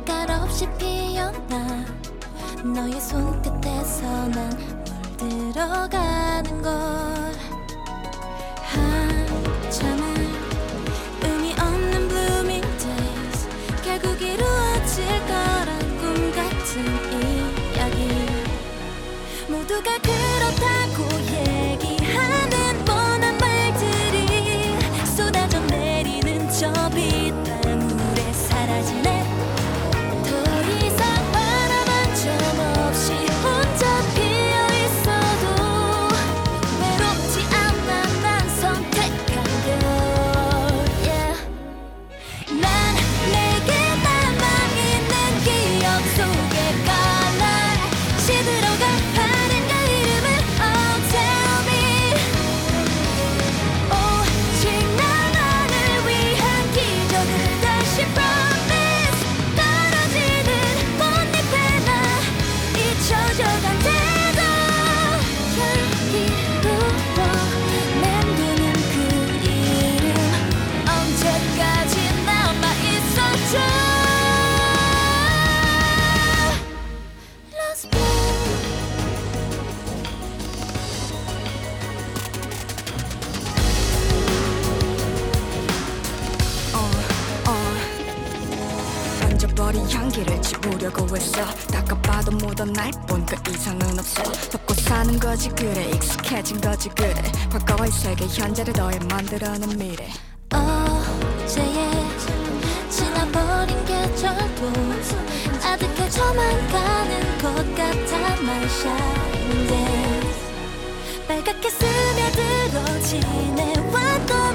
말없이 피어나 너의 손끝에서 난 물들어가는 걸 한참을 의미 없는 blooming days 결국 이루어질 거란 꿈 같은 이야기 모두가 그렇다고 얘기하는 뻔한 말들이 쏟아져 내리는 저 빗방울에 사라지네 더 이상 바라만 점 없이 혼자 피어있어도 외롭지 않아 난 선택한 걸 yeah. 난 내게 남아있는 기억 속에 깔라 시들어가 파는 그 이름을 Oh tell me 오직 나만을 위한 기적을 다시 promise 떨어지는 꽃잎에 나 잊혀져간 태도 향기로워 맴도는 그 이름 언제까지 남아있어줘 Lost 번져버린 향기를 지우려고 했어 닦아봐도 묻은 날뿐 그 이상은 없어 덮고 사는 거지 그래 익숙해진 거지 그래 과거의 세계 현재를 더해 만들어낸 미래 어제의 지나버린 계절도 아득해져만 가는 것 같아 My shining days 빨갛게 스며들어 지내왔던